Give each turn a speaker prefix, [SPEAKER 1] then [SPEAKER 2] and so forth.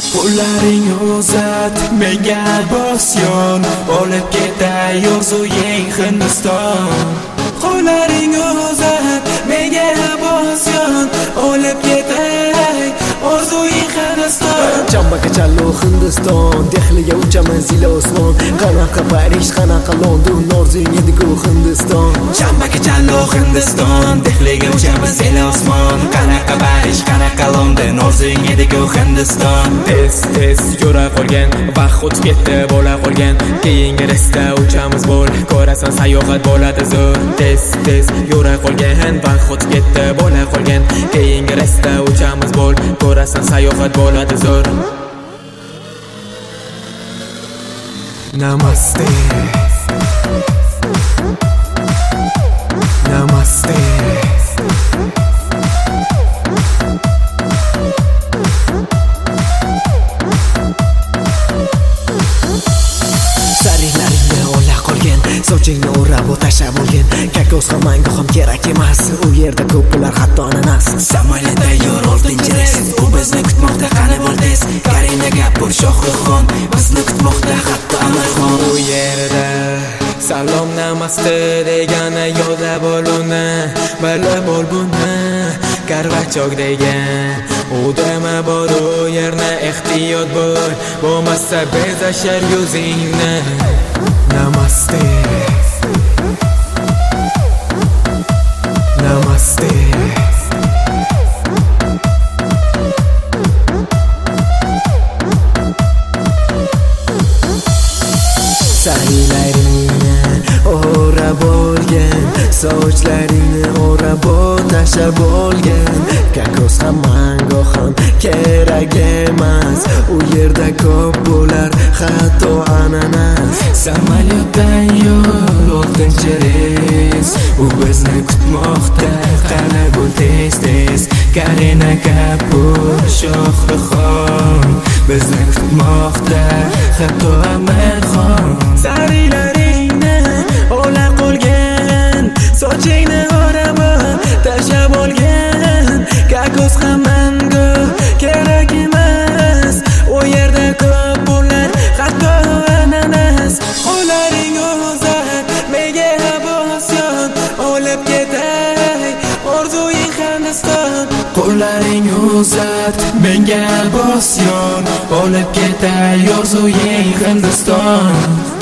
[SPEAKER 1] Qo'llaring uzat menga bosyon, olib ketay orzuing Hindiston. Qo'llaring uzat menga bosyon, olib ketay orzuing Hindiston.
[SPEAKER 2] Chambaka chalo Hindiston, Dehliga uchaman zila osmon. Qanaqa Parij, qanaqa London, orzung edi-ku Hindiston.
[SPEAKER 1] Chambaka chalo Hindiston, Dehliga uchaman zila osmon. Qanaqa Parij, qanaqa London, orzung edi-ku Hindiston.
[SPEAKER 3] Tez yura qolgan, vaqt o'tib ketdi bo'la qolgan. Keyingi reysda uchamiz bo'l, ko'rasan sayohat bo'ladi zo'r. Tez yura qolgan, vaqt o'tib ketdi bo'la qolgan. Keyingi reysda uchamiz bo'l, ko'rasan sayohat bo'ladi zo'r.
[SPEAKER 2] Namaste. Namaste. Sarilaringni ola qolgan, sochingni o'rab o'tashab olgan. Kakos ham mango ham kerak emas, u yerda ko'p bular hatto ananas.
[SPEAKER 1] Samolyotda yo'l oltinchi reys, u bizni kutmoqda, qani bo'l tez. Karina Gapur Shohruxxon bizni kutmoqda, hatto Amirxon.
[SPEAKER 3] U yerda salom namaste degani yo'lda bo'luni, bilib ol buni karvachok degan. U dema bor u yerni, ehtiyot bo'l, bo'lmasa bezashar yuzingni.
[SPEAKER 2] Namaste. Namaste. Sarilaringni o'rab olgan, sochlaringni o'rab o'tashab olgan. Kakos ham mango ham kerak emas, u yerda ko'p bo'lar hatto ananas.
[SPEAKER 1] Samolyotdan yo'l oltinchi reys, u bizni kutmoqda, qani bo'l tez. Karina Gapur Shohruxxon bizni kutmoqda, hatto Amirxon.
[SPEAKER 2] Sarilaringni ola qolgan, sochingni o'rab tashlab olgan. Kakos ham mango kerak emas, u yerda ko'p bo'lar hatto ananas. Qo'llaring uzat menga bosyon, olib ketay orzuing Hindiston.
[SPEAKER 1] Qo'llaring uzat menga bosyon, olib ketay orzuing Hindiston.